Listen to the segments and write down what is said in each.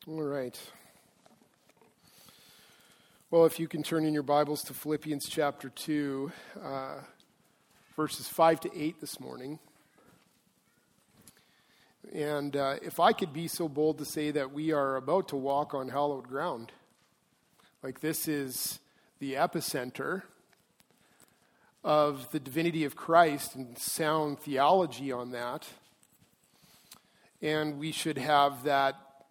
All right. Well, if you can turn in your Bibles to Philippians chapter 2, verses 5 to 8 this morning. And if I could be so bold to say that we are about to walk on hallowed ground. Like this is the epicenter of the divinity of Christ and sound theology on that. And we should have that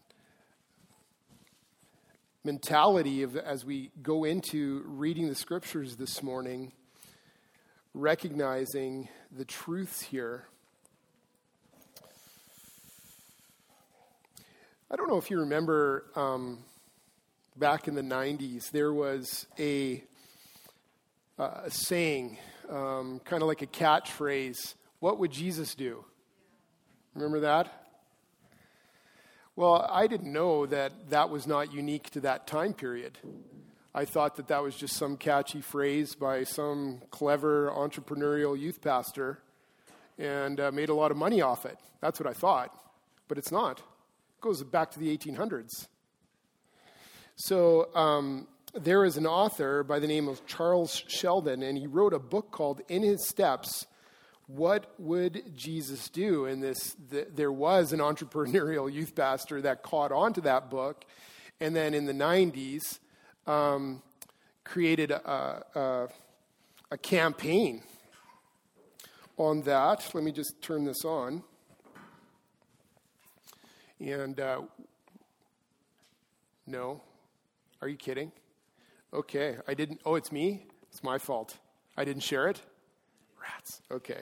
mentality of, as we go into reading the scriptures this morning, recognizing the truths here. I don't know if you remember back in the 90s, there was a saying, kind of like a catchphrase, "What would Jesus do?" Remember that? Well, I didn't know that that was not unique to that time period. I thought that that was just some catchy phrase by some clever entrepreneurial youth pastor and made a lot of money off it. That's what I thought. But it's not. It goes back to the 1800s. So there is an author by the name of Charles Sheldon, and he wrote a book called In His Steps, What Would Jesus Do? And there was an entrepreneurial youth pastor that caught on to that book, and then in the 90s created a campaign on that. Let me just turn this on. And no, are you kidding? Okay, I didn't. Oh, it's me? It's my fault. I didn't share it? Rats. Okay.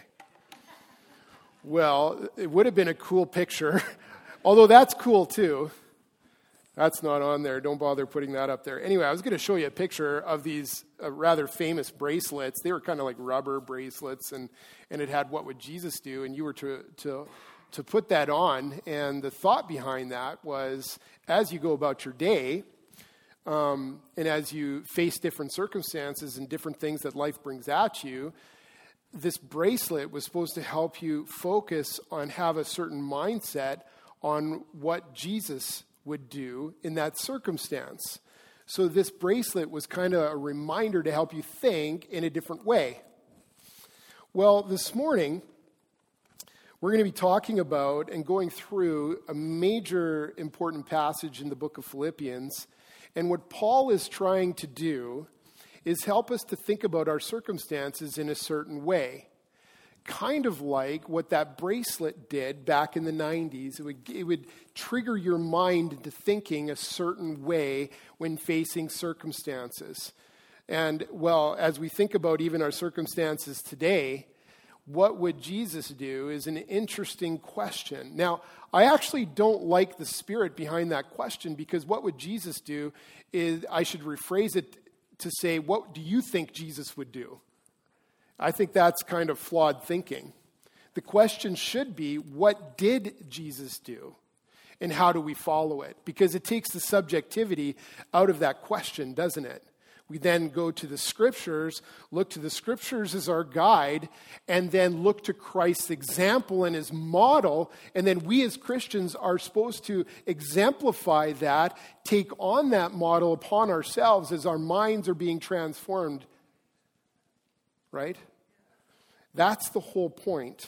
Well, it would have been a cool picture, although that's cool too. That's not on there. Don't bother putting that up there. Anyway, I was going to show you a picture of these rather famous bracelets. They were kind of like rubber bracelets, and it had "What would Jesus do?" And you were to put that on. And the thought behind that was, as you go about your day, and as you face different circumstances and different things that life brings at you, this bracelet was supposed to help you focus on, have a certain mindset on what Jesus would do in that circumstance. So this bracelet was kind of a reminder to help you think in a different way. Well, this morning, we're going to be talking about and going through a major important passage in the book of Philippians. And what Paul is trying to do is help us to think about our circumstances in a certain way. Kind of like what that bracelet did back in the 90s. It would trigger your mind into thinking a certain way when facing circumstances. And, well, as we think about even our circumstances today, what would Jesus do is an interesting question. Now, I actually don't like the spirit behind that question, because what would Jesus do is, I should rephrase it to say, what do you think Jesus would do? I think that's kind of flawed thinking. The question should be, what did Jesus do? And how do we follow it? Because it takes the subjectivity out of that question, doesn't it? We then go to the scriptures, look to the scriptures as our guide, and then look to Christ's example and his model. And then we as Christians are supposed to exemplify that, take on that model upon ourselves as our minds are being transformed. Right? That's the whole point.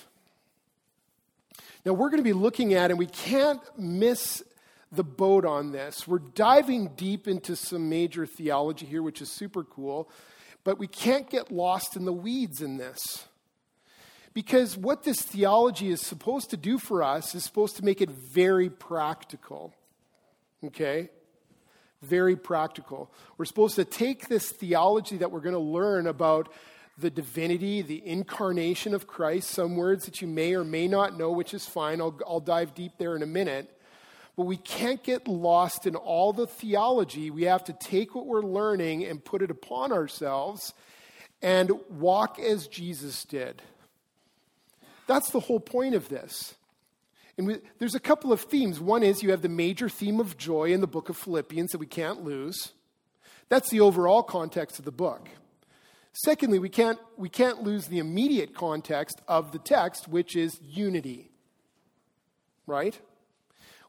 Now we're going to be looking at, and we can't miss the boat on this. We're diving deep into some major theology here, which is super cool, but we can't get lost in the weeds in this. Because what this theology is supposed to do for us is supposed to make it very practical. Okay? Very practical. We're supposed to take this theology that we're going to learn about the divinity, the incarnation of Christ, some words that you may or may not know, which is fine. I'll dive deep there in a minute. But we can't get lost in all the theology. We have to take what we're learning and put it upon ourselves and walk as Jesus did. That's the whole point of this. And there's a couple of themes. One is you have the major theme of joy in the book of Philippians that we can't lose. That's the overall context of the book. Secondly, we can't lose the immediate context of the text, which is unity. Right?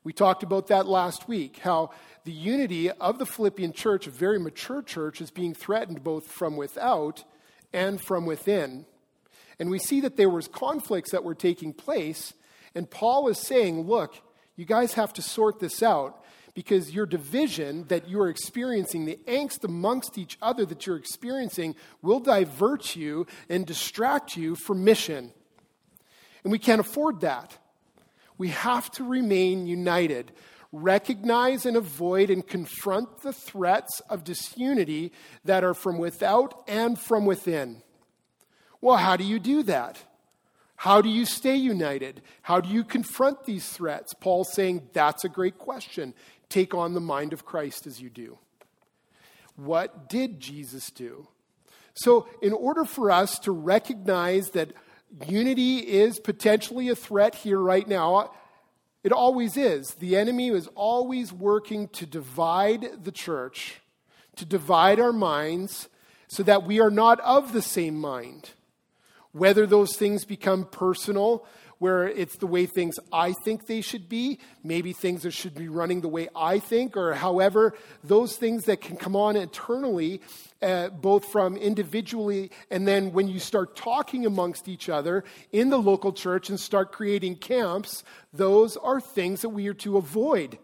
We talked about that last week, how the unity of the Philippian church, a very mature church, is being threatened both from without and from within. And we see that there was conflicts that were taking place, and Paul is saying, look, you guys have to sort this out, because your division that you're experiencing, the angst amongst each other that you're experiencing, will divert you and distract you from mission. And we can't afford that. We have to remain united, recognize and avoid and confront the threats of disunity that are from without and from within. Well, how do you do that? How do you stay united? How do you confront these threats? Paul's saying that's a great question. Take on the mind of Christ as you do. What did Jesus do? So in order for us to recognize that unity is potentially a threat here right now, it always is. The enemy is always working to divide the church, to divide our minds, so that we are not of the same mind. Whether those things become personal, where it's the way things I think they should be, maybe things that should be running the way I think, or however, those things that can come on internally, both from individually and then when you start talking amongst each other in the local church and start creating camps, those are things that we are to avoid.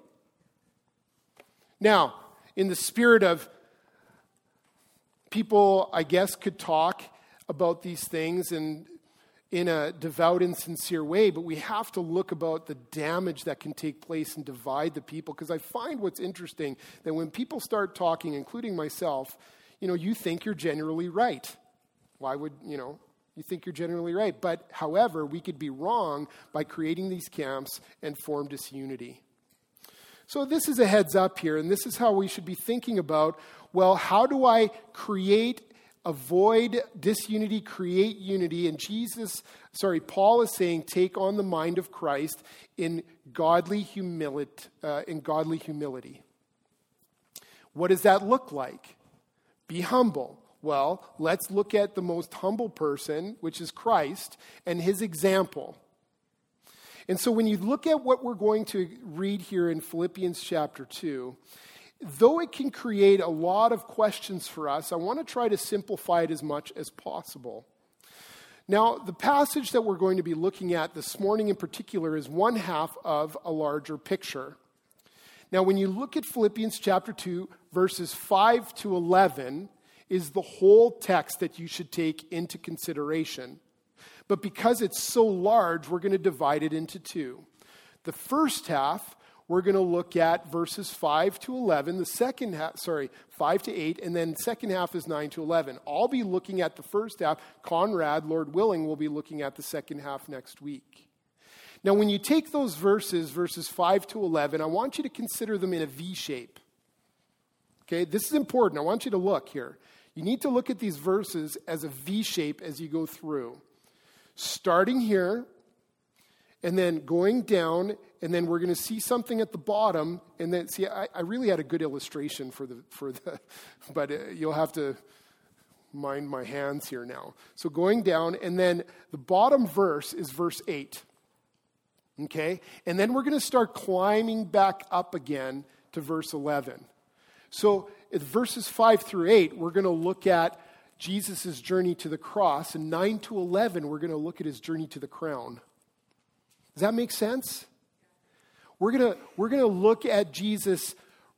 Now, in the spirit of people, I guess, could talk about these things and in a devout and sincere way, but we have to look about the damage that can take place and divide the people, because I find what's interesting that when people start talking, including myself, you think you're generally right. Why would, you think you're generally right. But however, we could be wrong by creating these camps and form disunity. So this is a heads up here, and this is how we should be thinking about, well, how do I avoid disunity, create unity? And Paul is saying, take on the mind of Christ in godly humility. What does that look like? Be humble. Well, let's look at the most humble person, which is Christ, and his example. And so when you look at what we're going to read here in Philippians chapter 2, though it can create a lot of questions for us, I want to try to simplify it as much as possible. Now, the passage that we're going to be looking at this morning in particular is one half of a larger picture. Now, when you look at Philippians chapter 2, verses 5 to 11, is the whole text that you should take into consideration. But because it's so large, we're going to divide it into two. The first half, we're going to look at verses 5 to 11, the second half, 5 to 8, and then the second half is 9 to 11. I'll be looking at the first half. Conrad, Lord willing, will be looking at the second half next week. Now, when you take those verses 5 to 11, I want you to consider them in a V shape. Okay, this is important. I want you to look here. You need to look at these verses as a V shape as you go through. Starting here, and then going down, and then we're going to see something at the bottom, and then see. I really had a good illustration but you'll have to mind my hands here now. So going down, and then the bottom verse is verse 8. Okay, and then we're going to start climbing back up again to verse 11. So at verses 5 through 8, we're going to look at Jesus' journey to the cross, and 9 to 11, we're going to look at his journey to the crown. Does that make sense? We're gonna look at Jesus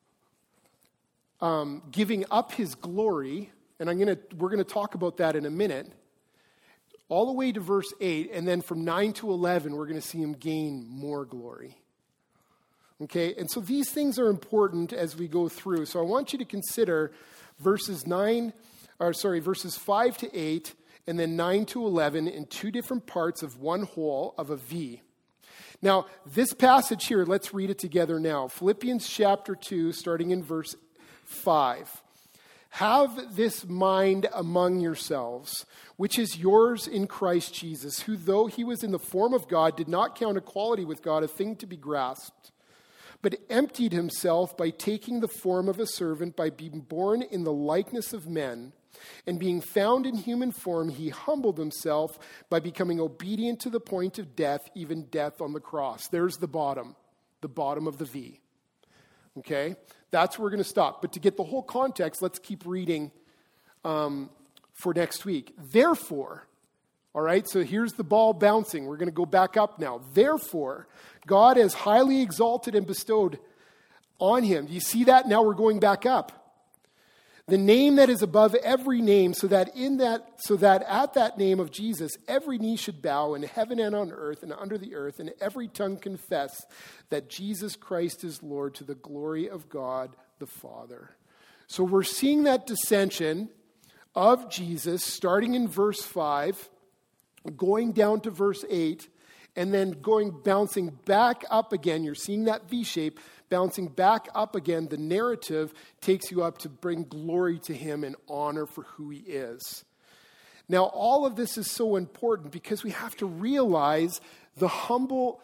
giving up his glory, and we're gonna talk about that in a minute, all the way to verse 8, and then from 9 to 11, we're gonna see him gain more glory. Okay, and so these things are important as we go through. So I want you to consider verses 5 to 8, and then 9 to 11 in two different parts of one whole of a V. Now, this passage here, let's read it together now. Philippians chapter 2, starting in verse 5. Have this mind among yourselves, which is yours in Christ Jesus, who though he was in the form of God, did not count equality with God a thing to be grasped, but emptied himself by taking the form of a servant, by being born in the likeness of men. And being found in human form, he humbled himself by becoming obedient to the point of death, even death on the cross. There's the bottom. the bottom of the V. Okay? That's where we're going to stop. But to get the whole context, let's keep reading for next week. Therefore, all right, so here's the ball bouncing. We're going to go back up now. Therefore, God has highly exalted and bestowed on him. Do you see that? Now we're going back up. The name that is above every name, so that at that name of Jesus, every knee should bow in heaven and on earth and under the earth, and every tongue confess that Jesus Christ is Lord, to the glory of God the Father. So we're seeing that dissension of Jesus starting in verse 5, going down to verse 8, and then bouncing back up again. You're seeing that V shape. Bouncing back up again, the narrative takes you up to bring glory to him and honor for who he is. Now, all of this is so important because we have to realize the humble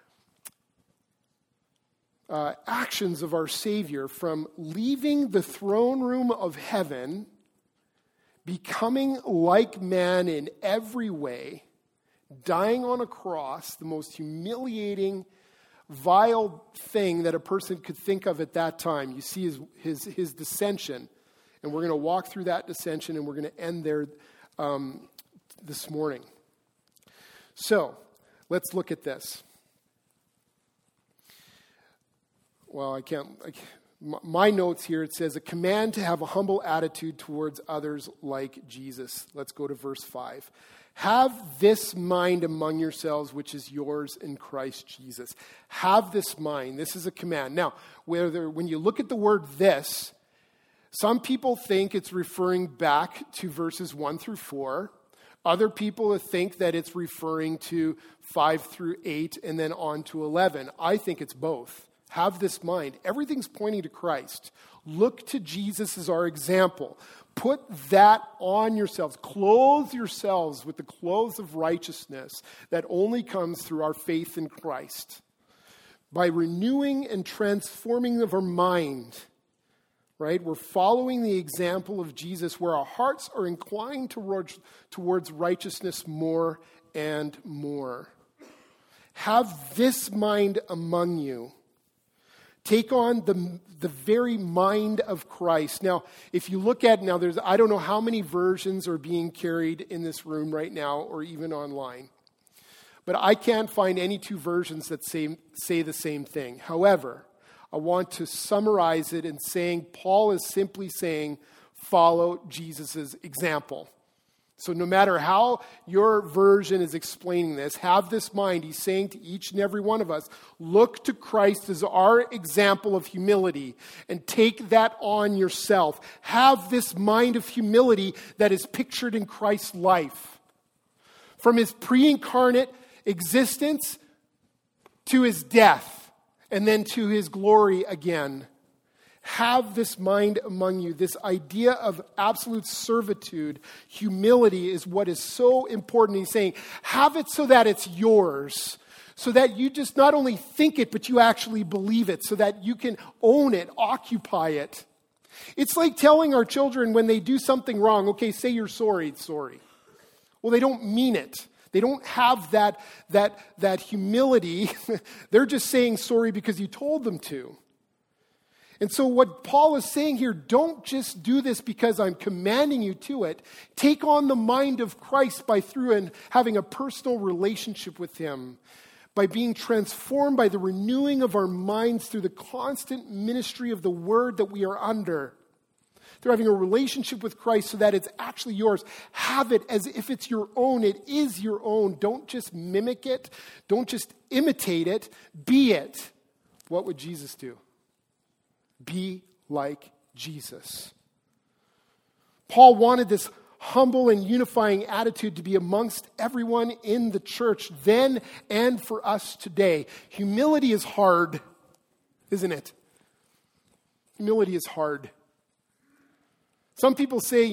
actions of our Savior, from leaving the throne room of heaven, becoming like man in every way, dying on a cross, the most humiliating, vile thing that a person could think of at that time. You see his dissension. And we're going to walk through that dissension, and we're going to end there this morning. So, let's look at this. Well, my notes here, it says, a command to have a humble attitude towards others like Jesus. Let's go to verse 5. Have this mind among yourselves, which is yours in Christ Jesus. Have this mind. This is a command. Now, when you look at the word this, some people think it's referring back to verses 1 through 4. Other people think that it's referring to 5 through 8 and then on to 11. I think it's both. Have this mind. Everything's pointing to Christ. Look to Jesus as our example. Put that on yourselves. Clothe yourselves with the clothes of righteousness that only comes through our faith in Christ. By renewing and transforming of our mind, right? We're following the example of Jesus, where our hearts are inclined towards righteousness more and more. Have this mind among you. Take on the very mind of Christ. Now, if you look at, I don't know how many versions are being carried in this room right now or even online. But I can't find any two versions that say the same thing. However, I want to summarize it in saying Paul is simply saying, follow Jesus' example. So no matter how your version is explaining this, have this mind. He's saying to each and every one of us, look to Christ as our example of humility and take that on yourself. Have this mind of humility that is pictured in Christ's life. From his pre-incarnate existence to his death and then to his glory again. Have this mind among you. This idea of absolute servitude, humility, is what is so important. He's saying, have it so that it's yours. So that you just not only think it, but you actually believe it. So that you can own it, occupy it. It's like telling our children when they do something wrong, okay, say you're sorry, it's sorry. Well, they don't mean it. They don't have that humility. They're just saying sorry because you told them to. And so what Paul is saying here, don't just do this because I'm commanding you to it. Take on the mind of Christ through and having a personal relationship with him, by being transformed by the renewing of our minds through the constant ministry of the word that we are under. Through having a relationship with Christ so that it's actually yours. Have it as if it's your own. It is your own. Don't just mimic it. Don't just imitate it. Be it. What would Jesus do? Be like Jesus. Paul wanted this humble and unifying attitude to be amongst everyone in the church then and for us today. Humility is hard, isn't it? Humility is hard. Some people say,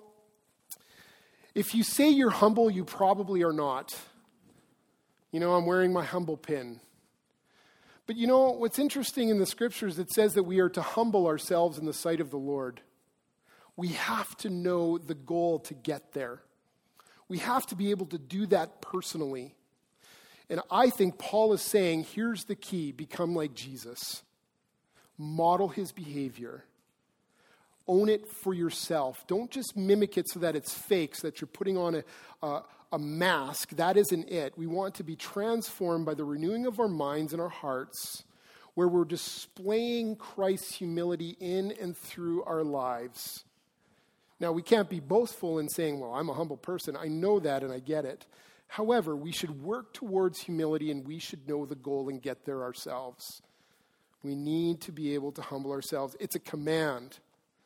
if you say you're humble, you probably are not. I'm wearing my humble pin. But what's interesting in the scriptures, it says that we are to humble ourselves in the sight of the Lord. We have to know the goal to get there. We have to be able to do that personally. And I think Paul is saying, here's the key: become like Jesus. Model his behavior. Own it for yourself. Don't just mimic it so that it's fake, so that you're putting on a mask. That isn't it. We want to be transformed by the renewing of our minds and our hearts, where we're displaying Christ's humility in and through our lives. Now, we can't be boastful in saying, well, I'm a humble person. I know that and I get it. However, we should work towards humility, and we should know the goal and get there ourselves. We need to be able to humble ourselves. It's a command.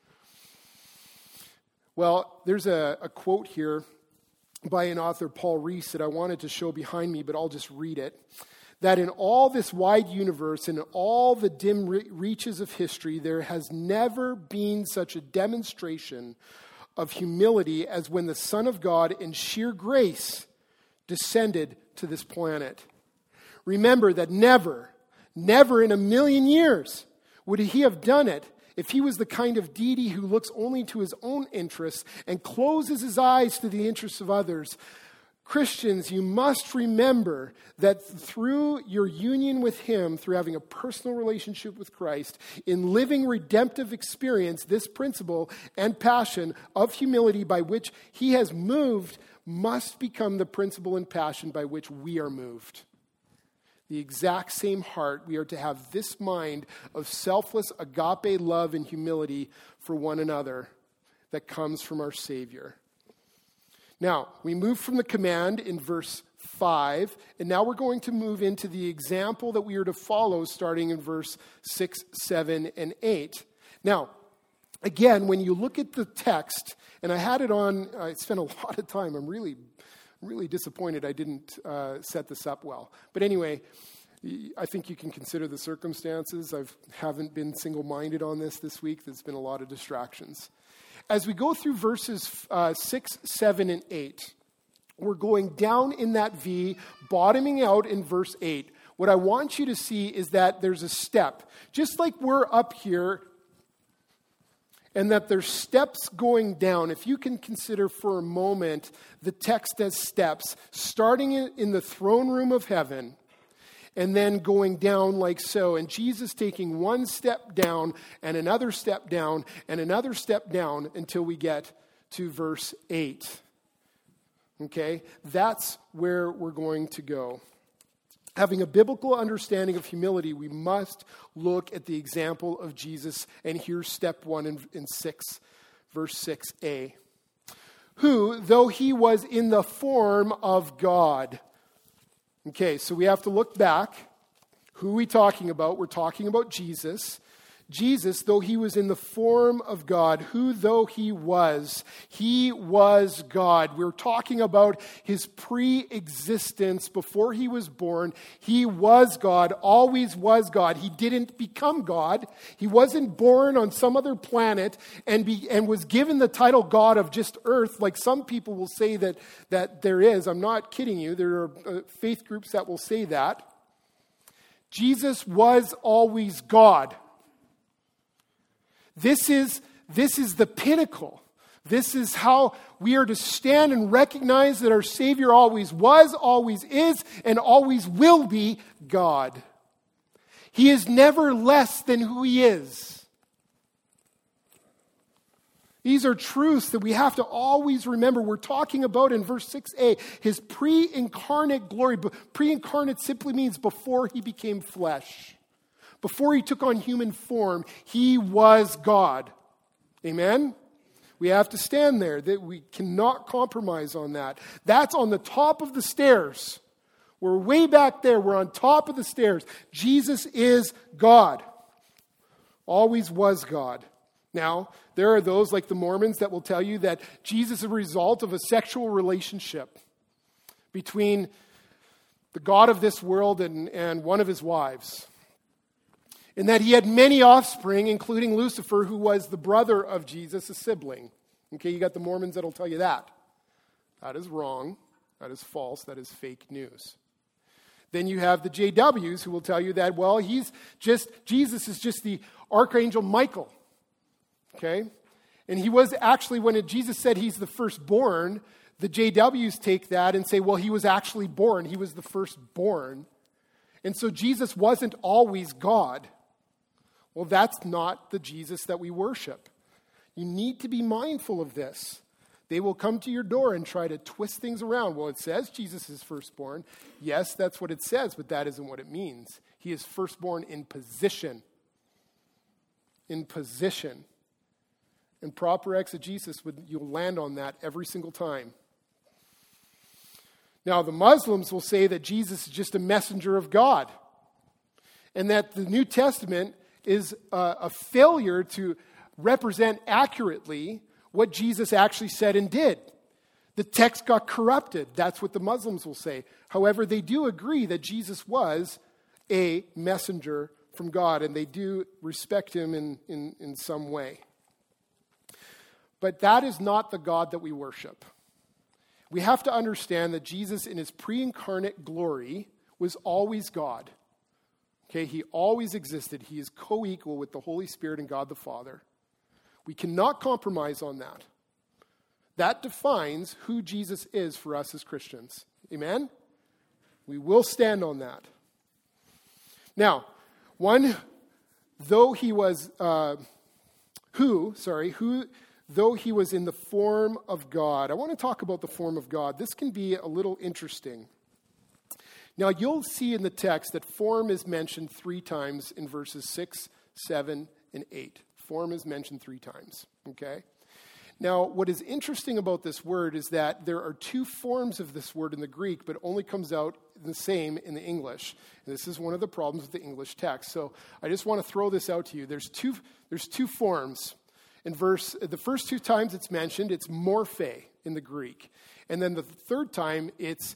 Well, there's a quote here by an author, Paul Rees, that I wanted to show behind me, but I'll just read it. That in all this wide universe and in all the dim reaches of history, there has never been such a demonstration of humility as when the Son of God in sheer grace descended to this planet. Remember that never in a million years would he have done it if he was the kind of deity who looks only to his own interests and closes his eyes to the interests of others. Christians, you must remember that through your union with him, through having a personal relationship with Christ, in living redemptive experience, this principle and passion of humility by which he has moved must become the principle and passion by which we are moved. The exact same heart, we are to have this mind of selfless agape love and humility for one another that comes from our Savior. Now, we move from the command in verse 5, and now we're going to move into the example that we are to follow starting in verse 6, 7, and 8. Now, again, when you look at the text, and I had it on, I spent a lot of time, I'm really disappointed I didn't set this up well. But anyway, I think you can consider the circumstances. I haven't been single-minded on this week. There's been a lot of distractions. As we go through verses 6, 7, and 8, we're going down in that V, bottoming out in verse 8. What I want you to see is that there's a step. Just like we're up here, and that there's steps going down. If you can consider for a moment the text as steps, starting in the throne room of heaven, and then going down like so. And Jesus taking one step down, and another step down, and another step down, until we get to verse 8. Okay? That's where we're going to go. Having a biblical understanding of humility, we must look at the example of Jesus. And here's step 1 in 6, verse 6a. Who, though he was in the form of God. Okay, so we have to look back. Who are we talking about? We're talking about Jesus. Jesus, though he was in the form of God, who though he was God. We're talking about his pre-existence before he was born. He was God, always was God. He didn't become God. He wasn't born on some other planet and was given the title God of just earth, like some people will say that there is. I'm not kidding you. There are faith groups that will say that. Jesus was always God. This is the pinnacle. This is how we are to stand and recognize that our Savior always was, always is, and always will be God. He is never less than who he is. These are truths that we have to always remember. We're talking about in verse 6a, his pre-incarnate glory. Pre-incarnate simply means before he became flesh. Before he took on human form, he was God. Amen? We have to stand there. That we cannot compromise on that. That's on the top of the stairs. We're way back there. We're on top of the stairs. Jesus is God. Always was God. Now, there are those like the Mormons that will tell you that Jesus is a result of a sexual relationship between the God of this world and one of his wives. And that he had many offspring, including Lucifer, who was the brother of Jesus, a sibling. Okay, you got the Mormons that'll tell you that. That is wrong. That is false. That is fake news. Then you have the JWs who will tell you that, well, Jesus is just the Archangel Michael. Okay? And he was actually, when Jesus said he's the firstborn, The JWs take that and say, well, he was actually born. He was the firstborn. And so Jesus wasn't always God. Well, that's not the Jesus that we worship. You need to be mindful of this. They will come to your door and try to twist things around. Well, it says Jesus is firstborn. Yes, that's what it says, but that isn't what it means. He is firstborn in position. In position. And proper exegesis, you'll land on that every single time. Now, the Muslims will say that Jesus is just a messenger of God, and that the New Testament is a failure to represent accurately what Jesus actually said and did. The text got corrupted. That's what the Muslims will say. However, they do agree that Jesus was a messenger from God, and they do respect him in some way. But that is not the God that we worship. We have to understand that Jesus in his pre-incarnate glory was always God. Okay, he always existed. He is co-equal with the Holy Spirit and God the Father. We cannot compromise on that. That defines who Jesus is for us as Christians. Amen? We will stand on that. Now, though he was in the form of God. I want to talk about the form of God. This can be a little interesting. Now, you'll see in the text that form is mentioned 3 times in verses 6, 7, and 8. Form is mentioned 3 times, okay? Now, what is interesting about this word is that there are 2 forms of this word in the Greek, but only comes out the same in the English. And this is one of the problems with the English text. So I just want to throw this out to you. There's two forms. The first 2 times it's mentioned, it's morphe in the Greek. And then the 3rd time, it's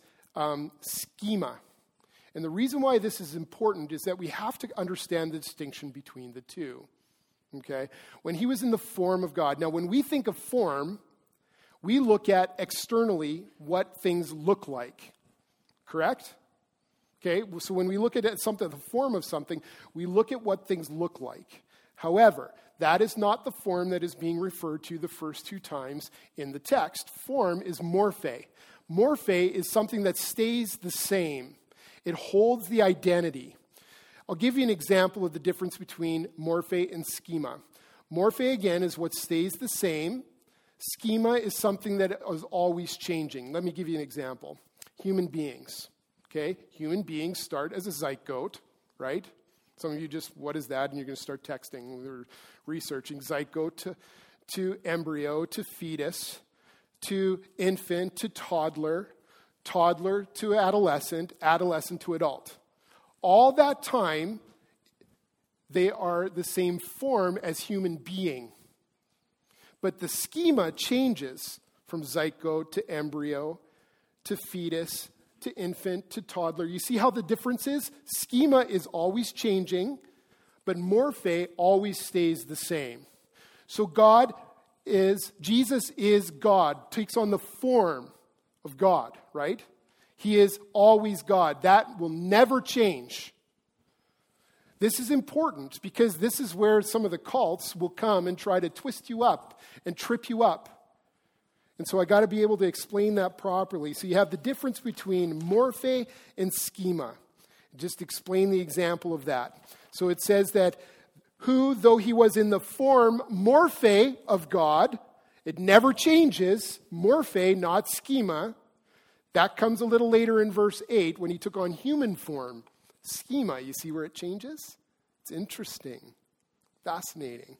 schema. And the reason why this is important is that we have to understand the distinction between the 2. Okay? When he was in the form of God. Now, when we think of form, we look at externally what things look like. Correct? Okay? So when we look at something, the form of something, we look at what things look like. However, that is not the form that is being referred to the first 2 times in the text. Form is morphe. Morphe is something that stays the same. It holds the identity. I'll give you an example of the difference between morphe and schema. Morphe, again, is what stays the same. Schema is something that is always changing. Let me give you an example. Human beings. Okay? Human beings start as a zygote, right? Some of you just, what is that? And you're going to start texting or researching. Zygote to embryo to fetus to infant to toddler, toddler to adolescent, adolescent to adult. All that time, they are the same form as human being. But the schema changes from zygote to embryo to fetus to infant to toddler. You see how the difference is? Schema is always changing, but morphe always stays the same. So Jesus is God, takes on the form of God, right? He is always God. That will never change. This is important because this is where some of the cults will come and try to twist you up and trip you up. And so I got to be able to explain that properly. So you have the difference between morphe and schema. Just explain the example of that. So it says that who, though he was in the form morphe of God, it never changes, morphe, not schema. That comes a little later in verse 8 when he took on human form. Schema, you see where it changes? It's interesting, fascinating.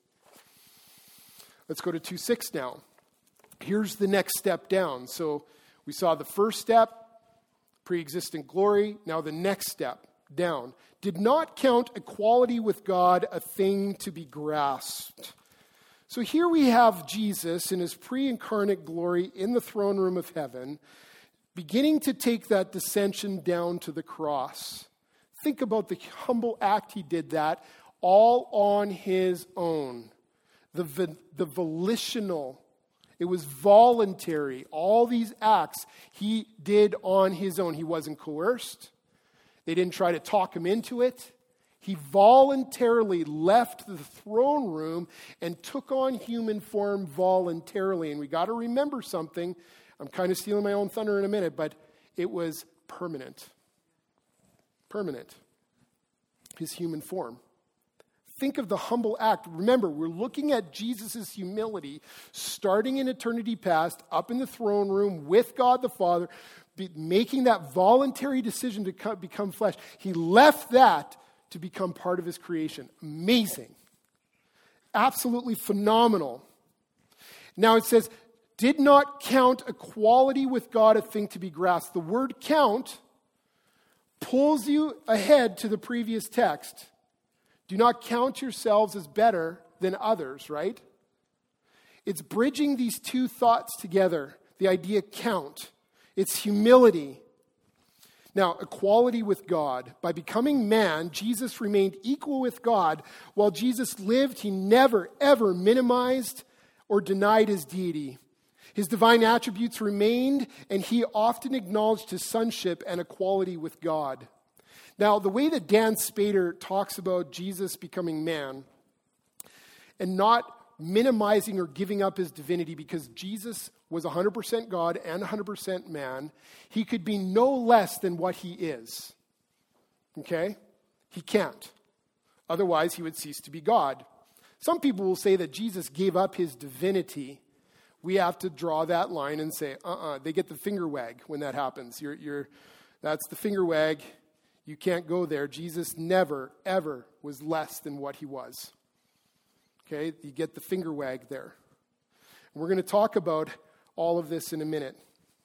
Let's go to 2:6 now. Here's the next step down. So we saw the first step, pre-existent glory. Now the next step down. Did not count equality with God a thing to be grasped. So here we have Jesus in his pre-incarnate glory in the throne room of heaven, beginning to take that descension down to the cross. Think about the humble act he did that all on his own. The volitional, it was voluntary. All these acts he did on his own. He wasn't coerced. They didn't try to talk him into it. He voluntarily left the throne room and took on human form voluntarily. And we got to remember something. I'm kind of stealing my own thunder in a minute, but it was permanent. Permanent. His human form. Think of the humble act. Remember, we're looking at Jesus' humility, starting in eternity past, up in the throne room with God the Father, making that voluntary decision to become flesh. He left that to become part of his creation. Amazing. Absolutely phenomenal. Now it says, did not count equality with God a thing to be grasped. The word count pulls you ahead to the previous text. Do not count yourselves as better than others, right? It's bridging these two thoughts together. The idea count. It's humility. Now, equality with God. By becoming man, Jesus remained equal with God. While Jesus lived, he never, ever minimized or denied his deity. His divine attributes remained, and he often acknowledged his sonship and equality with God. Now, the way that Dan Spader talks about Jesus becoming man and not minimizing or giving up his divinity, because Jesus was 100% God and 100% man, he could be no less than what he is. Okay? He can't. Otherwise, he would cease to be God. Some people will say that Jesus gave up his divinity. We have to draw that line and say, they get the finger wag when that happens. That's the finger wag. You can't go there. Jesus never, ever was less than what he was. Okay, you get the finger wag there. And we're going to talk about all of this in a minute.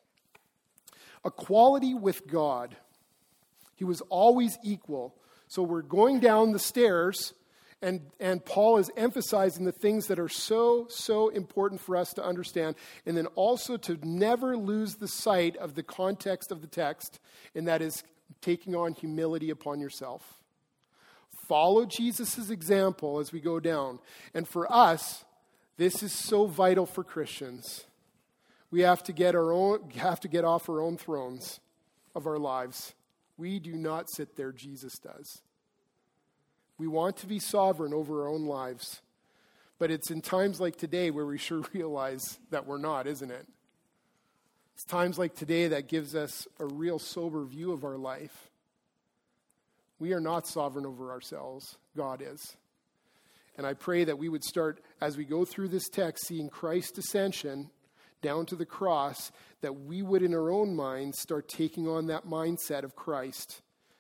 Equality with God. He was always equal. So we're going down the stairs, and Paul is emphasizing the things that are so, so important for us to understand, and then also to never lose the sight of the context of the text, and that is taking on humility upon yourself. Follow Jesus' example as we go down. And for us, this is so vital for Christians. We have to get off our own thrones of our lives. We do not sit there, Jesus does. We want to be sovereign over our own lives. But it's in times like today where we sure realize that we're not, isn't it? It's times like today that gives us a real sober view of our life. We are not sovereign over ourselves. God is. And I pray that we would start, as we go through this text, seeing Christ's ascension down to the cross, that we would in our own minds start taking on that mindset of Christ.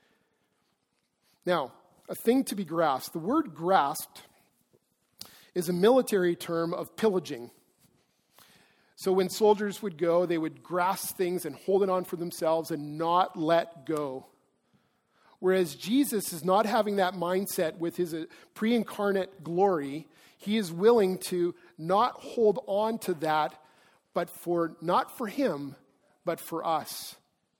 Now, a thing to be grasped. The word grasped is a military term of pillaging. So when soldiers would go, they would grasp things and hold it on for themselves and not let go. Whereas Jesus is not having that mindset with his pre-incarnate glory. He is willing to not hold on to that, but not for him, but for us.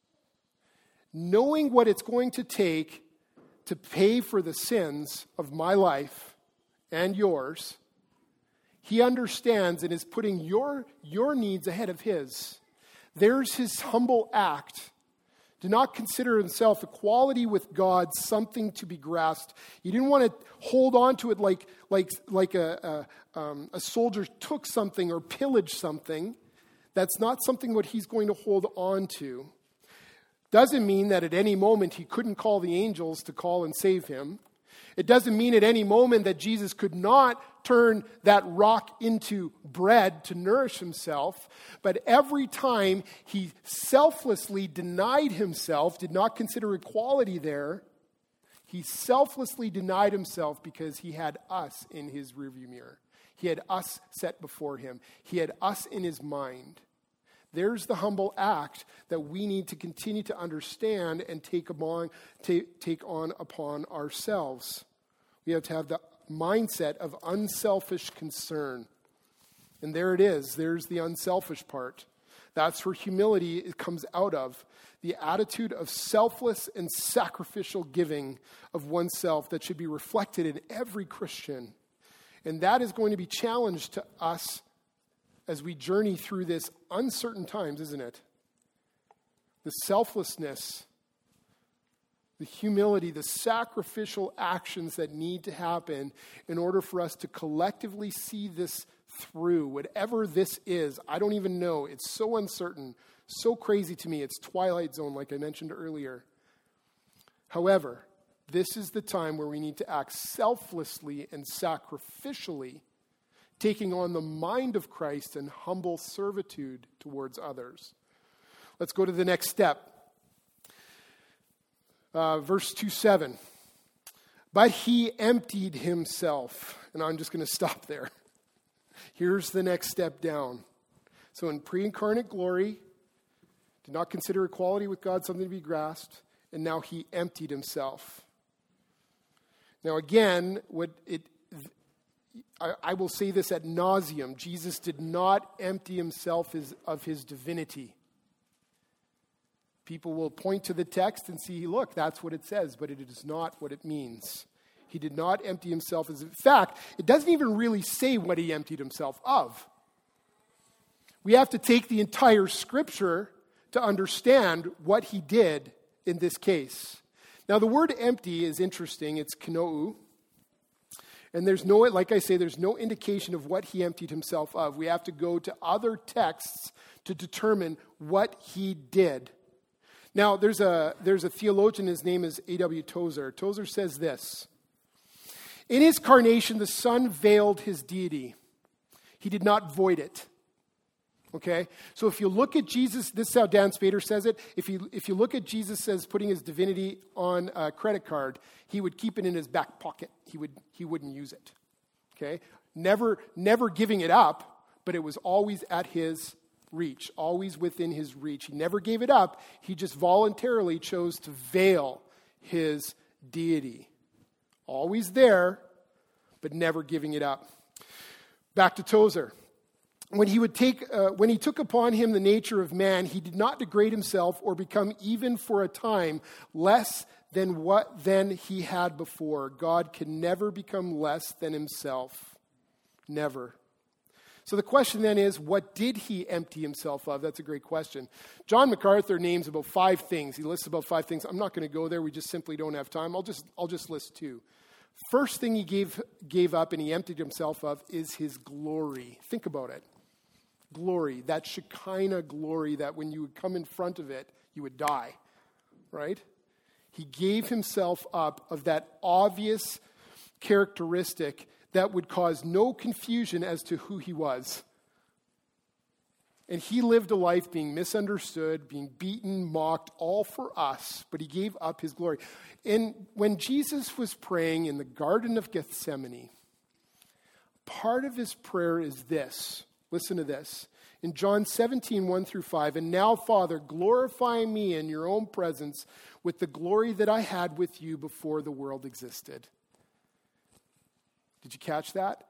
Knowing what it's going to take to pay for the sins of my life and yours, he understands and is putting your needs ahead of his. There's his humble act. Do not consider himself equality with God something to be grasped. He didn't want to hold on to it like a soldier took something or pillaged something. That's not something what he's going to hold on to. Doesn't mean that at any moment he couldn't call the angels to call and save him. It doesn't mean at any moment that Jesus could not turn that rock into bread to nourish himself. But every time he selflessly denied himself, did not consider equality there, he selflessly denied himself because he had us in his rearview mirror. He had us set before him. He had us in his mind. There's the humble act that we need to continue to understand and take on upon ourselves. We have to have the mindset of unselfish concern. And there it is. There's the unselfish part. That's where humility comes out of. The attitude of selfless and sacrificial giving of oneself that should be reflected in every Christian. And that is going to be challenged to us as we journey through this uncertain times, isn't it? The selflessness, the humility, the sacrificial actions that need to happen in order for us to collectively see this through whatever this is. I don't even know. It's so uncertain, so crazy to me. It's Twilight Zone, like I mentioned earlier. However, this is the time where we need to act selflessly and sacrificially, taking on the mind of Christ and humble servitude towards others. Let's go to the next step. Verse 2:7. But he emptied himself. And I'm just going to stop there. Here's the next step down. So in pre-incarnate glory, did not consider equality with God something to be grasped, and now he emptied himself. Now again, I will say this ad nauseum. Jesus did not empty himself of his divinity. People will point to the text and see, look, that's what it says, but it is not what it means. He did not empty himself. In fact, it doesn't even really say what he emptied himself of. We have to take the entire scripture to understand what he did in this case. Now, the word empty is interesting. It's kinou. And there's no, like I say, there's no indication of what he emptied himself of. We have to go to other texts to determine what he did. Now, there's a theologian, his name is A.W. Tozer. Tozer says this: in his carnation, the Son veiled his deity. He did not void it. Okay? So if you look at Jesus, this is how Dan Spader says it. If you look at Jesus as putting his divinity on a credit card, he would keep it in his back pocket. He wouldn't use it. Okay? Never giving it up, but it was always at his reach, always within his reach. He never gave it up. He just voluntarily chose to veil his deity. Always there, but never giving it up. Back to Tozer. When he took upon him the nature of man, he did not degrade himself or become even for a time less than what he had before. God can never become less than himself. Never. So the question then is, what did he empty himself of? That's a great question. John MacArthur names about 5 things. He lists about 5 things. I'm not going to go there. We just simply don't have time. I'll just list 2. First thing he gave up and he emptied himself of is his glory. Think about it. Glory, that Shekinah glory that when you would come in front of it, you would die, right? He gave himself up of that obvious characteristic that would cause no confusion as to who he was. And he lived a life being misunderstood, being beaten, mocked, all for us, but he gave up his glory. And when Jesus was praying in the Garden of Gethsemane, part of his prayer is this. Listen to this. In John 17, 1-5, and now, Father, glorify me in your own presence with the glory that I had with you before the world existed. Did you catch that?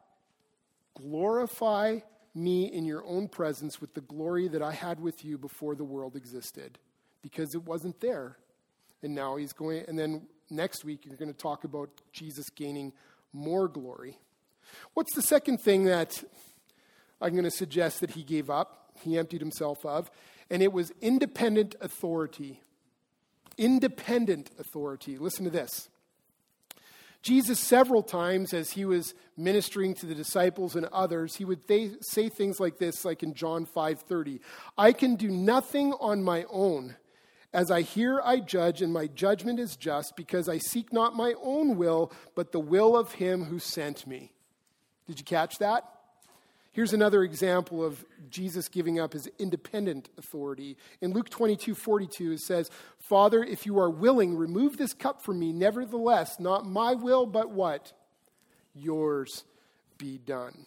Glorify me in your own presence with the glory that I had with you before the world existed. Because it wasn't there. And now he's going, and then next week you're going to talk about Jesus gaining more glory. What's the second thing that I'm going to suggest that he gave up, he emptied himself of? And it was independent authority. Independent authority. Listen to this. Jesus, several times as he was ministering to the disciples and others, he would say things like this, like in John 5:30. I can do nothing on my own. As I hear, I judge, and my judgment is just, because I seek not my own will, but the will of him who sent me. Did you catch that? Here's another example of Jesus giving up his independent authority. In Luke 22:42, it says, Father, if you are willing, remove this cup from me. Nevertheless, not my will, but what? Yours be done.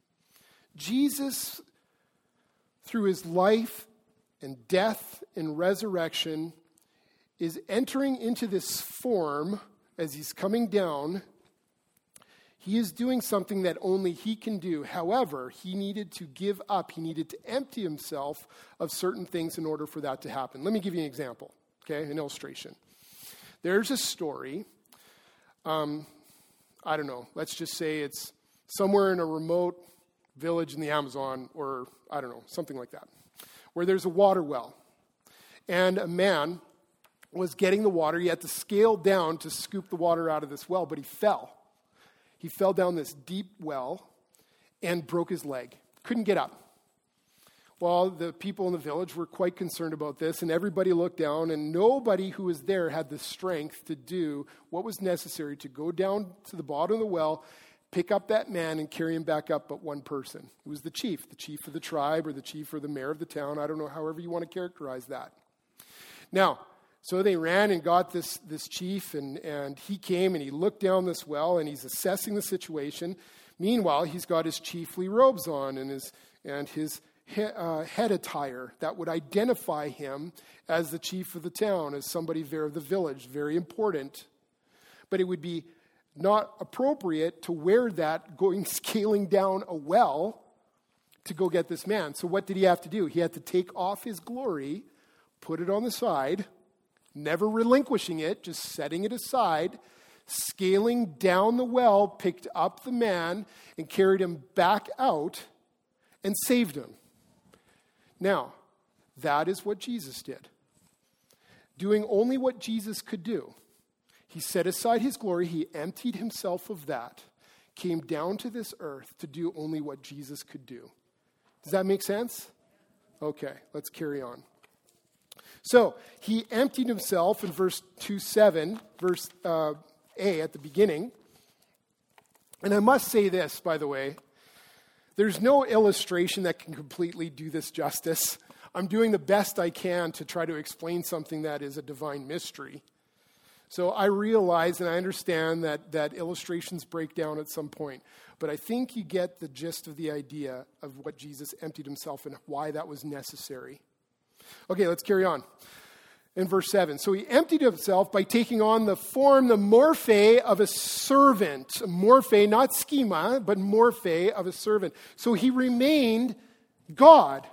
Jesus, through his life and death and resurrection, is entering into this form as he's coming down. He is doing something that only he can do. However, he needed to give up. He needed to empty himself of certain things in order for that to happen. Let me give you an example, okay, an illustration. There's a story, I don't know, let's just say it's somewhere in a remote village in the Amazon, or I don't know, something like that, where there's a water well. And a man was getting the water. He had to scale down to scoop the water out of this well, but he fell. He fell down this deep well, and broke his leg. Couldn't get up. Well, the people in the village were quite concerned about this, and everybody looked down, and nobody who was there had the strength to do what was necessary to go down to the bottom of the well, pick up that man, and carry him back up but one person. It was the chief of the tribe, or the chief or the mayor of the town. I don't know, however you want to characterize that. Now, so they ran and got this chief, and he came and he looked down this well, and he's assessing the situation. Meanwhile, he's got his chiefly robes on and his head attire that would identify him as the chief of the town, as somebody there of the village, very important. But it would be not appropriate to wear that scaling down a well to go get this man. So what did he have to do? He had to take off his glory, put it on the side, never relinquishing it, just setting it aside, scaling down the well, picked up the man and carried him back out and saved him. Now, that is what Jesus did. Doing only what Jesus could do. He set aside his glory, he emptied himself of that, came down to this earth to do only what Jesus could do. Does that make sense? Okay, let's carry on. So, he emptied himself in verse 2:7, verse A at the beginning. And I must say this, by the way. There's no illustration that can completely do this justice. I'm doing the best I can to try to explain something that is a divine mystery. So I realize and I understand that illustrations break down at some point. But I think you get the gist of the idea of what Jesus emptied himself and why that was necessary. Okay, let's carry on. In verse 7, so he emptied himself by taking on the form, the morphe of a servant. Morphe, not schema, but morphe of a servant. So he remained God.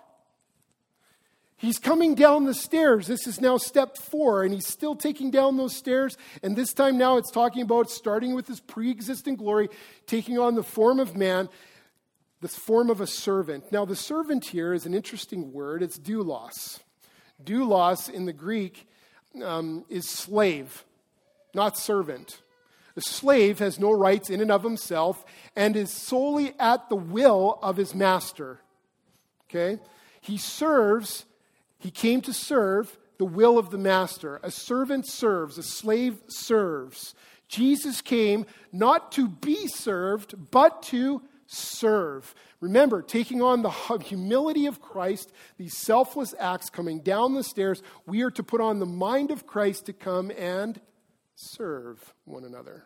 He's coming down the stairs. This is now step 4, and he's still taking down those stairs. And this time now it's talking about starting with his pre-existent glory, taking on the form of man, the form of a servant. Now the servant here is an interesting word. It's doulos. Doulos in the Greek is slave, not servant. A slave has no rights in and of himself and is solely at the will of his master. Okay? He came to serve the will of the master. A servant serves, a slave serves. Jesus came not to be served, but to serve. Remember, taking on the humility of Christ, these selfless acts coming down the stairs, we are to put on the mind of Christ to come and serve one another.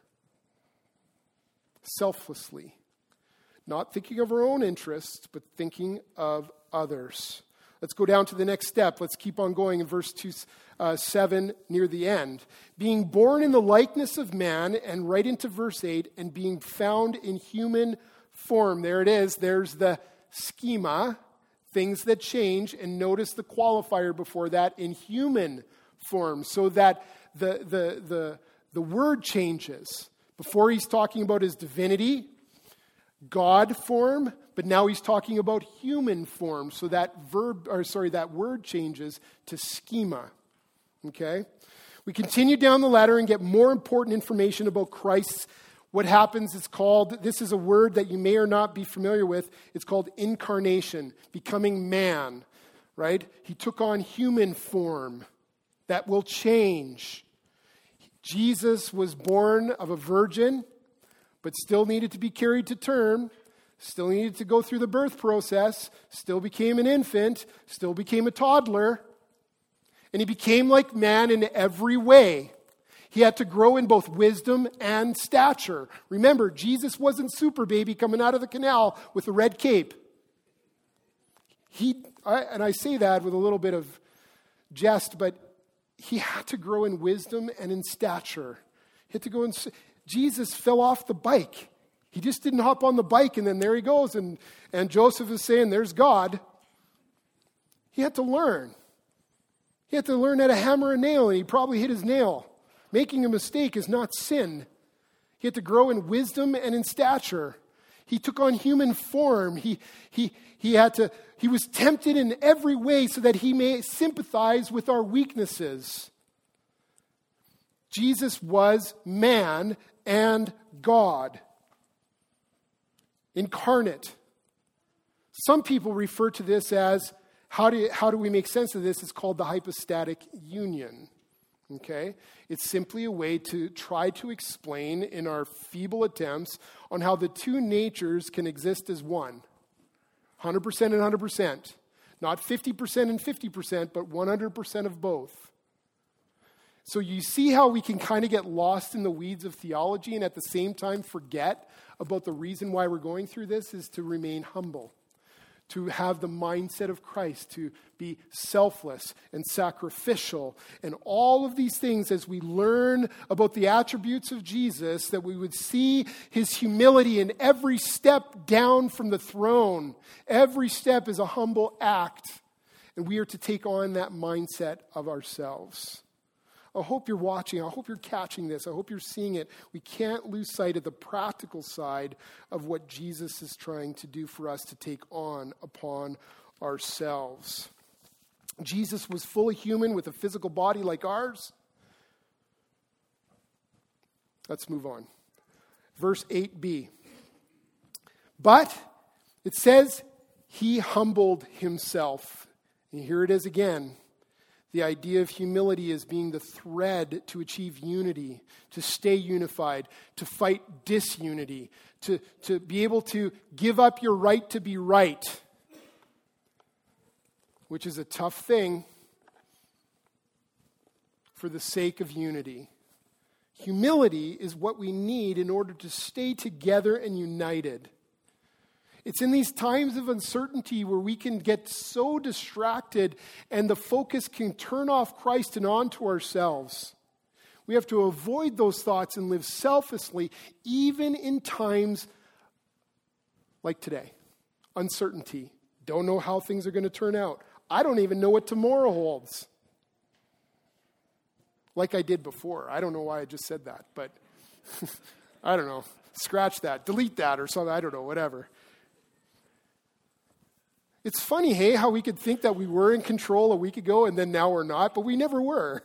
Selflessly. Not thinking of our own interests, but thinking of others. Let's go down to the next step. Let's keep on going in verse 7 near the end. Being born in the likeness of man, and right into verse 8, and being found in human form. There it is. There's the schema, things that change, and notice the qualifier before that, in human form, so that the word changes. Before he's talking about his divinity, God form, but now he's talking about human form, so that word changes to schema. Okay? We continue down the ladder and get more important information about Christ's. What happens, this is a word that you may or not be familiar with. It's called incarnation, becoming man, right? He took on human form that will change. Jesus was born of a virgin, but still needed to be carried to term, still needed to go through the birth process, still became an infant, still became a toddler, and he became like man in every way. He had to grow in both wisdom and stature. Remember, Jesus wasn't super baby coming out of the canal with a red cape. And I say that with a little bit of jest, but he had to grow in wisdom and in stature. He had to go and Jesus fell off the bike. He just didn't hop on the bike and then there he goes. And Joseph is saying, there's God. He had to learn. He had to learn how to hammer a nail, and he probably hit his nail. Making a mistake is not sin. He had to grow in wisdom and in stature. He took on human form. He was tempted in every way so that he may sympathize with our weaknesses. Jesus was man and God. Incarnate. Some people refer to this as, how do we make sense of this? It's called the hypostatic union. Okay? It's simply a way to try to explain in our feeble attempts on how the two natures can exist as one. 100% and 100%. Not 50% and 50%, but 100% of both. So you see how we can kind of get lost in the weeds of theology and at the same time forget about the reason why we're going through this is to remain humble, to have the mindset of Christ, to be selfless and sacrificial, and all of these things as we learn about the attributes of Jesus, that we would see his humility in every step down from the throne. Every step is a humble act, and we are to take on that mindset of ourselves. I hope you're watching. I hope you're catching this. I hope you're seeing it. We can't lose sight of the practical side of what Jesus is trying to do for us to take on upon ourselves. Jesus was fully human with a physical body like ours. Let's move on. Verse 8b. But it says he humbled himself. And here it is again. The idea of humility as being the thread to achieve unity, to stay unified, to fight disunity, to be able to give up your right to be right, which is a tough thing for the sake of unity. Humility is what we need in order to stay together and united. It's in these times of uncertainty where we can get so distracted and the focus can turn off Christ and onto ourselves. We have to avoid those thoughts and live selflessly, even in times like today. Uncertainty. Don't know how things are going to turn out. I don't even know what tomorrow holds. Like I did before. I don't know why I just said that, but I don't know. Scratch that. Delete that or something. I don't know. Whatever. It's funny, hey, how we could think that we were in control a week ago and then now we're not, but we never were.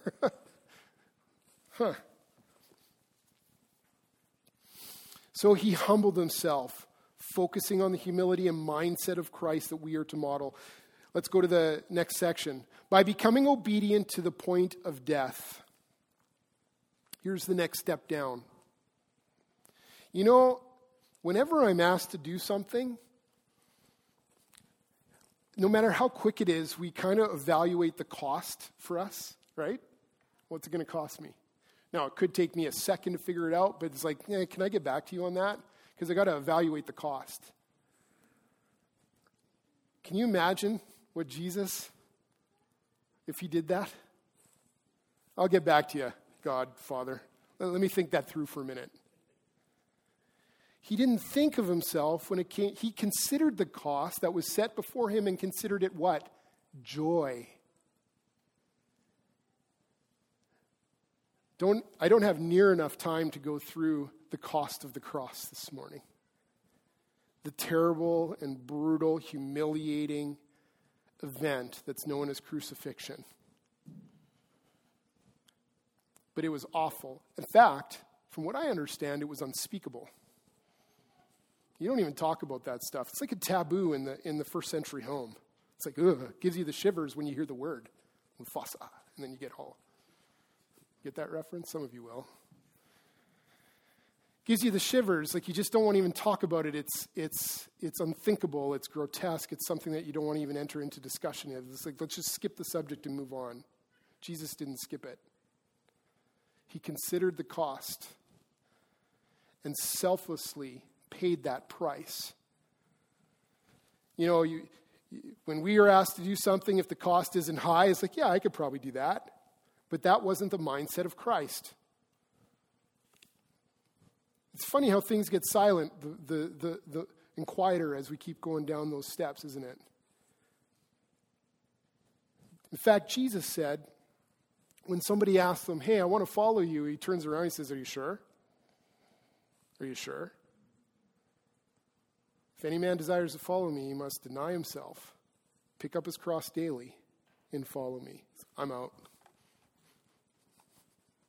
So he humbled himself, focusing on the humility and mindset of Christ that we are to model. Let's go to the next section. By becoming obedient to the point of death. Here's the next step down. You know, whenever I'm asked to do something, no matter how quick it is, we kind of evaluate the cost for us, right? What's it going to cost me? Now, it could take me a second to figure it out, but it's like, can I get back to you on that? Because I got to evaluate the cost. Can you imagine what Jesus, if he did that? I'll get back to you, God, Father. Let me think that through for a minute. He didn't think of himself when it came. He considered the cost that was set before him and considered it what? Joy. I don't have near enough time to go through the cost of the cross this morning. The terrible and brutal, humiliating event that's known as crucifixion. But it was awful. In fact, from what I understand, it was unspeakable. You don't even talk about that stuff. It's like a taboo in the first century home. It's like, ugh, gives you the shivers when you hear the word. Mufasa. And then you get all. Get that reference? Some of you will. Gives you the shivers. Like you just don't want to even talk about it. It's unthinkable. It's grotesque. It's something that you don't want to even enter into discussion of. It's like, let's just skip the subject and move on. Jesus didn't skip it. He considered the cost and selflessly paid that price. You know, when we are asked to do something, if the cost isn't high, it's like, yeah, I could probably do that. But that wasn't the mindset of Christ. It's funny how things get silent and quieter as we keep going down those steps, isn't it? In fact, Jesus said, when somebody asks him, hey, I want to follow you, he turns around and he says, are you sure? Are you sure? If any man desires to follow me, he must deny himself, pick up his cross daily, and follow me. I'm out.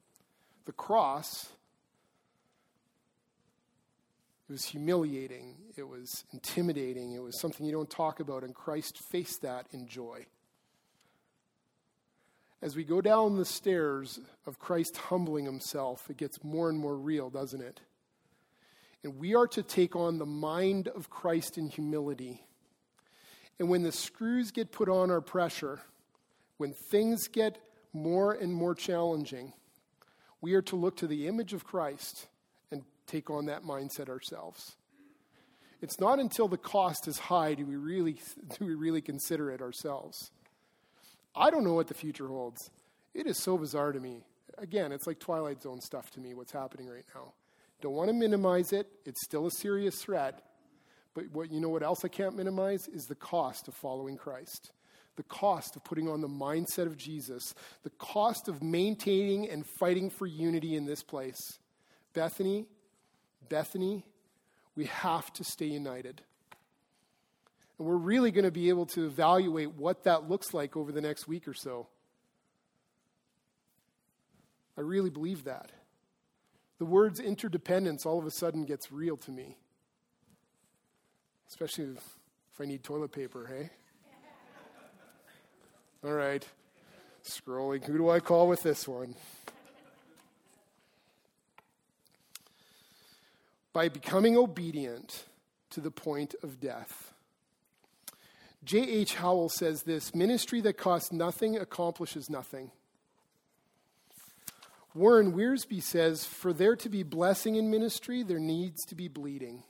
The cross, it was humiliating. it was intimidating, it was something you don't talk about, and Christ faced that in joy. As we go down the stairs of Christ humbling himself, it gets more and more real, doesn't it? And we are to take on the mind of Christ in humility. And when the screws get put on our pressure, when things get more and more challenging, we are to look to the image of Christ and take on that mindset ourselves. It's not until the cost is high do we really consider it ourselves. I don't know what the future holds. It is so bizarre to me. Again, it's like Twilight Zone stuff to me, what's happening right now. Don't want to minimize it. It's still a serious threat. But you know what else I can't minimize is the cost of following Christ. The cost of putting on the mindset of Jesus. The cost of maintaining and fighting for unity in this place. Bethany, we have to stay united. And we're really going to be able to evaluate what that looks like over the next week or so. I really believe that. The words interdependence all of a sudden gets real to me. Especially if I need toilet paper, hey? All right. Scrolling. Who do I call with this one? By becoming obedient to the point of death. J.H. Howell says this, ministry that costs nothing accomplishes nothing. Warren Wiersbe says, for there to be blessing in ministry, there needs to be bleeding.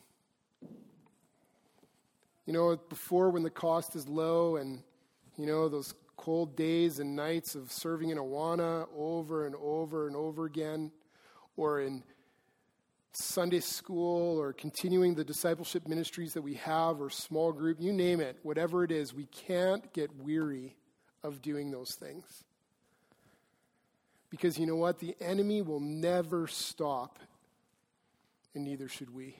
You know, before when the cost is low and, you know, those cold days and nights of serving in Awana over and over and over again, or in Sunday school, or continuing the discipleship ministries that we have, or small group, you name it, whatever it is, we can't get weary of doing those things. Because you know what? The enemy will never stop, and neither should we.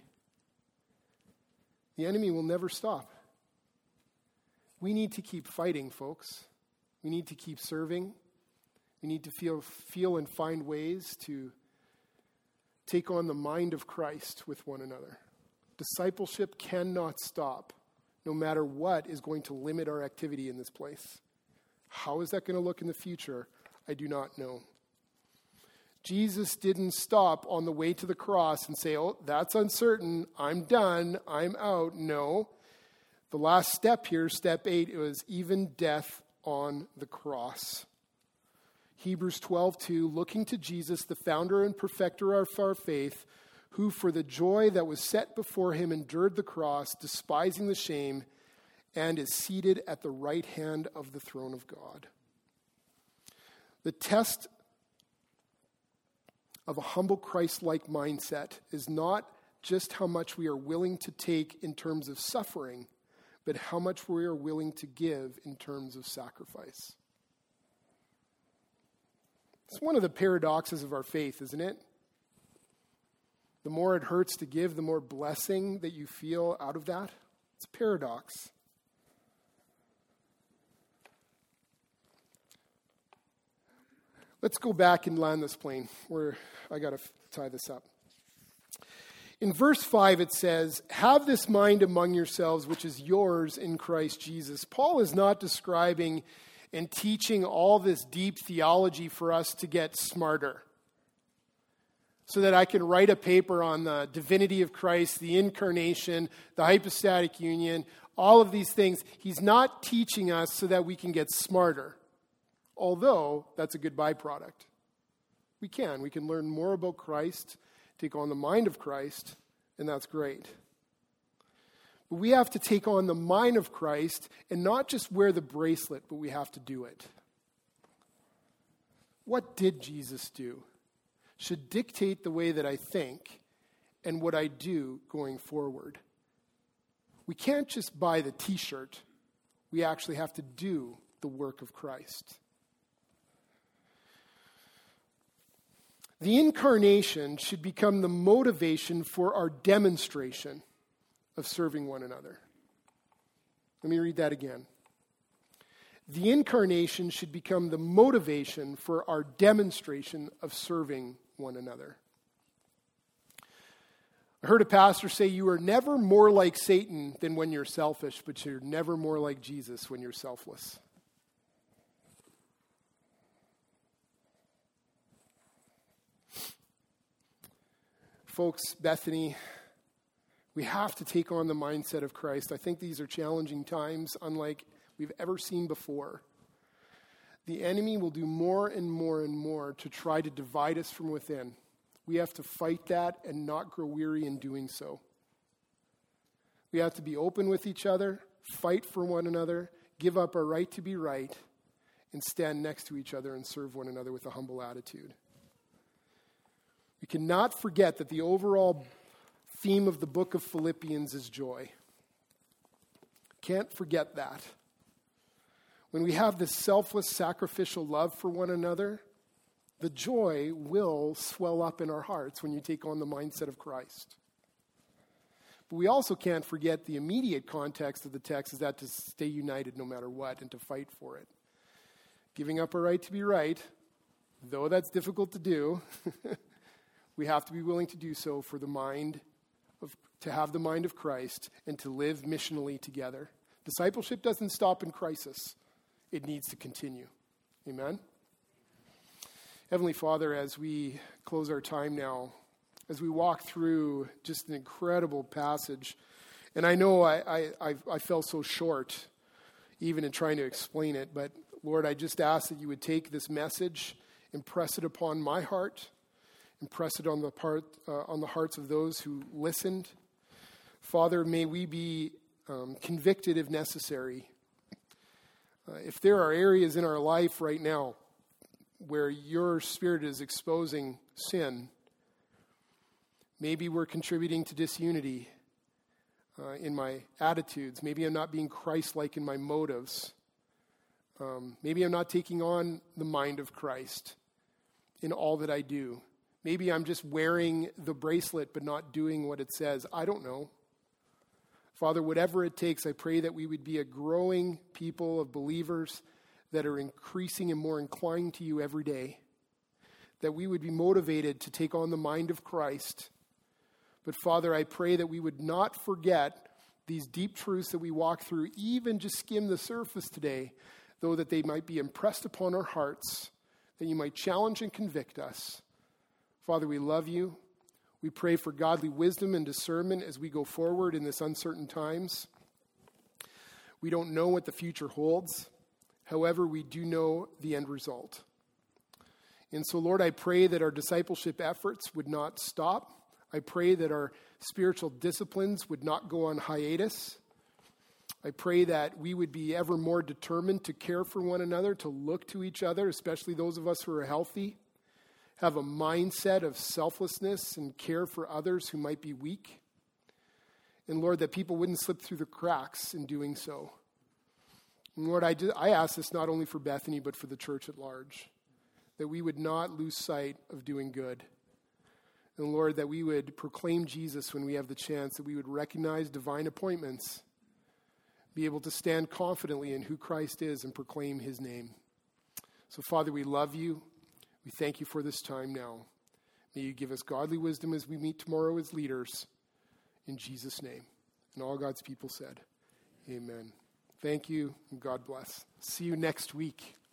The enemy will never stop. We need to keep fighting, folks. We need to keep serving. We need to feel and find ways to take on the mind of Christ with one another. Discipleship cannot stop, no matter what is going to limit our activity in this place. How is that going to look in the future? I do not know. Jesus didn't stop on the way to the cross and say, oh, that's uncertain. I'm done. I'm out. No. The last step here, step 8, it was even death on the cross. Hebrews 12:2, looking to Jesus, the founder and perfecter of our faith, who for the joy that was set before him endured the cross, despising the shame, and is seated at the right hand of the throne of God. The test of a humble Christ-like mindset is not just how much we are willing to take in terms of suffering, but how much we are willing to give in terms of sacrifice. It's one of the paradoxes of our faith, isn't it? The more it hurts to give, the more blessing that you feel out of that. It's a paradox. Let's go back and land this plane where I got to tie this up. In verse 5 it says, have this mind among yourselves which is yours in Christ Jesus. Paul is not describing and teaching all this deep theology for us to get smarter, so that I can write a paper on the divinity of Christ, the incarnation, the hypostatic union, all of these things. He's not teaching us so that we can get smarter, although that's a good byproduct. We can learn more about Christ, take on the mind of Christ, and that's great. But we have to take on the mind of Christ and not just wear the bracelet, but we have to do it. What did Jesus do? Should dictate the way that I think and what I do going forward. We can't just buy the t-shirt. We actually have to do the work of Christ. The incarnation should become the motivation for our demonstration of serving one another. Let me read that again. The incarnation should become the motivation for our demonstration of serving one another. I heard a pastor say, you are never more like Satan than when you're selfish, but you're never more like Jesus when you're selfless. Folks, Bethany, we have to take on the mindset of Christ. I think these are challenging times, unlike we've ever seen before. The enemy will do more and more and more to try to divide us from within. We have to fight that and not grow weary in doing so. We have to be open with each other, fight for one another, give up our right to be right, and stand next to each other and serve one another with a humble attitude. We cannot forget that the overall theme of the book of Philippians is joy. Can't forget that. When we have this selfless, sacrificial love for one another, the joy will swell up in our hearts when you take on the mindset of Christ. But we also can't forget the immediate context of the text is that to stay united no matter what and to fight for it. Giving up our right to be right, though that's difficult to do, we have to be willing to do so for to have the mind of Christ and to live missionally together. Discipleship doesn't stop in crisis. It needs to continue. Amen? Heavenly Father, as we close our time now, as we walk through just an incredible passage, and I know I fell so short even in trying to explain it, but Lord, I just ask that you would take this message, impress it upon my heart, impress it on the hearts of those who listened. Father, may we be convicted if necessary. If there are areas in our life right now where your Spirit is exposing sin, maybe we're contributing to disunity in my attitudes. Maybe I'm not being Christ-like in my motives. Maybe I'm not taking on the mind of Christ in all that I do. Maybe I'm just wearing the bracelet but not doing what it says. I don't know. Father, whatever it takes, I pray that we would be a growing people of believers that are increasing and more inclined to you every day. That we would be motivated to take on the mind of Christ. But Father, I pray that we would not forget these deep truths that we walk through, even just skim the surface today, though that they might be impressed upon our hearts, that you might challenge and convict us. Father, we love you. We pray for godly wisdom and discernment as we go forward in this uncertain times. We don't know what the future holds. However, we do know the end result. And so, Lord, I pray that our discipleship efforts would not stop. I pray that our spiritual disciplines would not go on hiatus. I pray that we would be ever more determined to care for one another, to look to each other, especially those of us who are healthy, have a mindset of selflessness and care for others who might be weak. And Lord, that people wouldn't slip through the cracks in doing so. And Lord, I ask this not only for Bethany, but for the church at large, that we would not lose sight of doing good. And Lord, that we would proclaim Jesus when we have the chance, that we would recognize divine appointments, be able to stand confidently in who Christ is and proclaim his name. So Father, we love you. We thank you for this time now. May you give us godly wisdom as we meet tomorrow as leaders. In Jesus' name. And all God's people said, amen. Thank you, and God bless. See you next week.